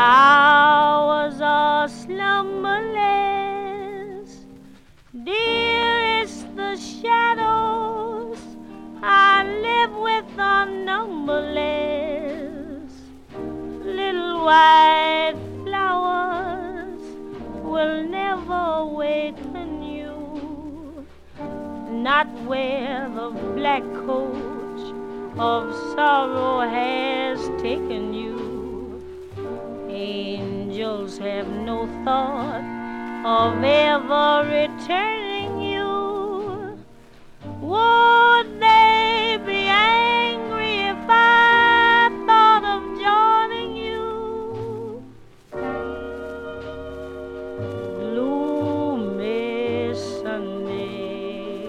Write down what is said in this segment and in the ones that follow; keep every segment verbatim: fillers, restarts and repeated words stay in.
hours are slumberless, dearest, the shadows I live with are numberless. Little white flowers will never awaken you, not where the black coach of sorrow has taken you. Angels have no thought of ever returning you. Would they be angry if I thought of joining you? Gloomy Sunday,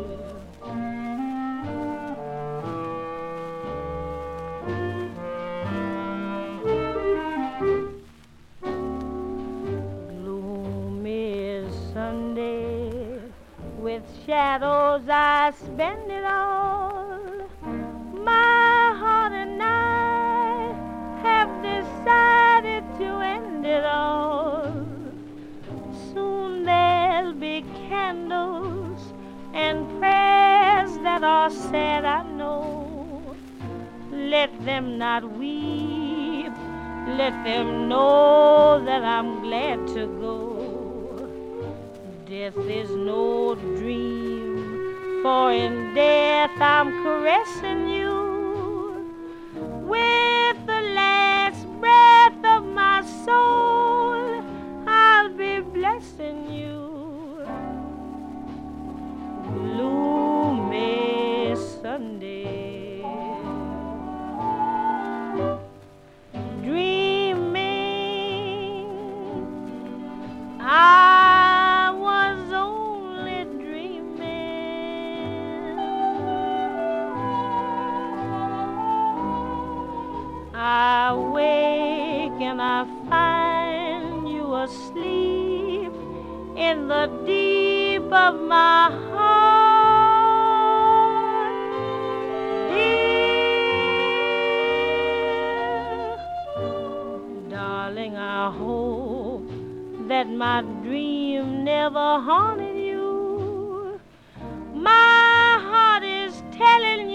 gloomy Sunday, with shadows I spend it all. My heart and I have decided to end it all. Soon there'll be candles and prayers that are said, I know. Let them not weep, let them know that I'm glad to go. Death is no dream, for in death I'm caressing you. With the last breath of my soul, I'll be blessing you. Gloomy Sunday, dreaming I I wake and I find you asleep in the deep of my heart, dear. Darling, I hope that my dream never haunted you. My heart is telling you